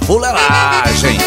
fuleiragem.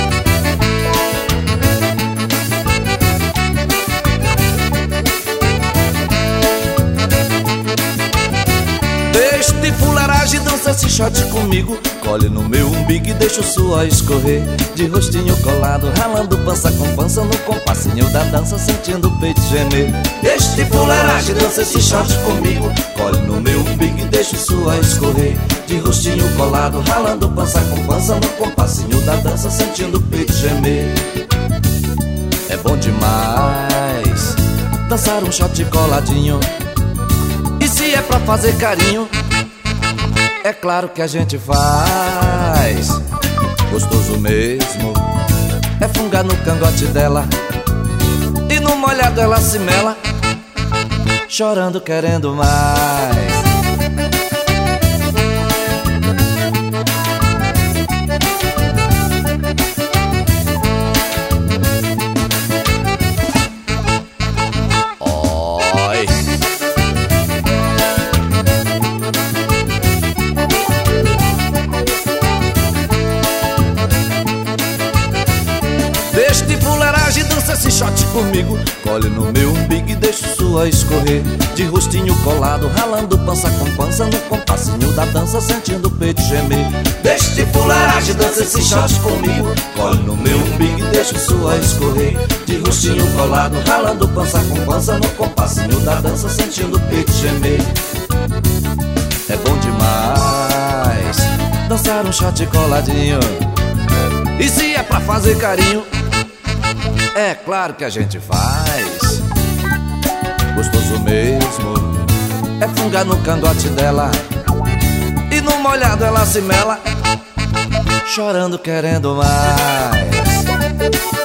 Deixe de fuleiragem, dança esse shot comigo. Cole no meu umbigo e deixa o suor escorrer. De rostinho colado, ralando pança com pança no compassinho da dança, sentindo o peito gemer. Deixe de fuleiragem, dança esse shot comigo. Cole no meu umbigo e deixa o suor escorrer. De rostinho colado, ralando pança com pança no compassinho da dança, sentindo o peito gemer. É bom demais dançar um shot coladinho. E se é pra fazer carinho, é claro que a gente faz. Gostoso mesmo é fungar no cangote dela, e no molhado ela se mela, chorando querendo mais. Deixe de fuleiragem, dança esse shot comigo. Cole no meu umbigo e deixa o suor escorrer. De rostinho colado, ralando pança com pança no compassinho da dança, sentindo o peito gemer. Deixe de fuleiragem, dança esse shot comigo. Cole no meu umbigo e deixa o suor escorrer. De rostinho colado, ralando pança com pança no compassinho da dança, sentindo o peito gemer. É bom demais dançar um shot coladinho. E se é pra fazer carinho, é claro que a gente faz. Gostoso mesmo é fungar no cangote dela, e no molhado ela se mela, chorando querendo mais.